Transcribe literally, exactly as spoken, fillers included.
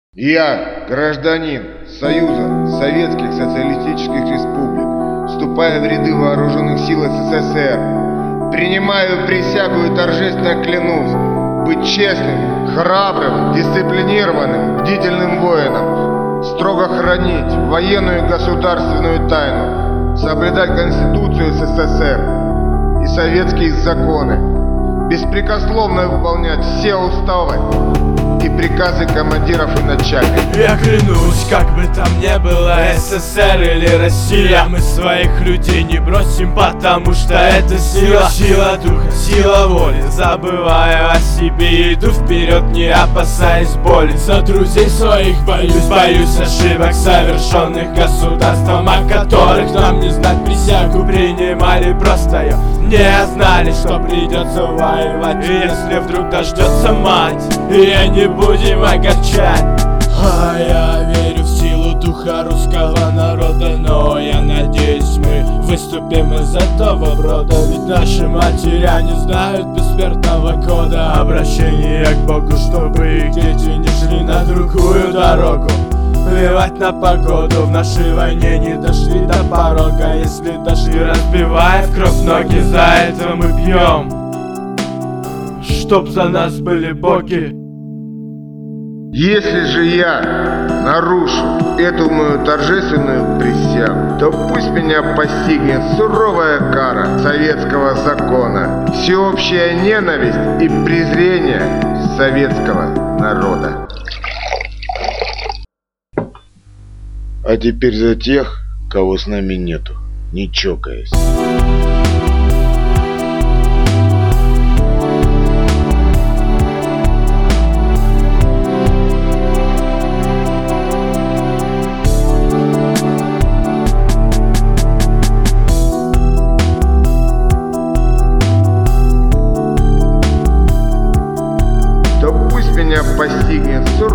Я, гражданин Союза Советских Социалистических Республик, вступая в ряды вооруженных сил СССР, принимаю присягу и торжественно клянусь быть честным, храбрым, дисциплинированным, бдительным воином, строго хранить военную и государственную тайну, соблюдать Конституцию СССР и советские законы, беспрекословно выполнять все уставы и приказы командиров и начальников. Я клянусь, как бы там ни было, СССР или Россия, мы своих людей не бросим, потому что это сила. Сила духа, сила воли, забывая о себе, иду вперед, не опасаясь боли. За друзей своих боюсь, боюсь ошибок, совершенных государством, о которых нам не знать. Присягу принимали, просто ее не знали, что придется воевать. И если вдруг дождется мать, я не будем огорчать. А я верю в силу духа русского народа, но я надеюсь, мы выступим из этого брода. Ведь наши матери не знают бессмертного кода, обращение к Богу, чтобы их дети не шли на другую дорогу. Плевать на погоду, в нашей войне не дошли до порога. Если дошли, разбивая в кровь ноги, за это мы пьем, чтоб за нас были боги. Если же я нарушу эту мою торжественную присягу, то пусть меня постигнет суровая кара советского закона, всеобщая ненависть и презрение советского народа. А теперь за тех, кого с нами нету, не чокаясь. Постигнет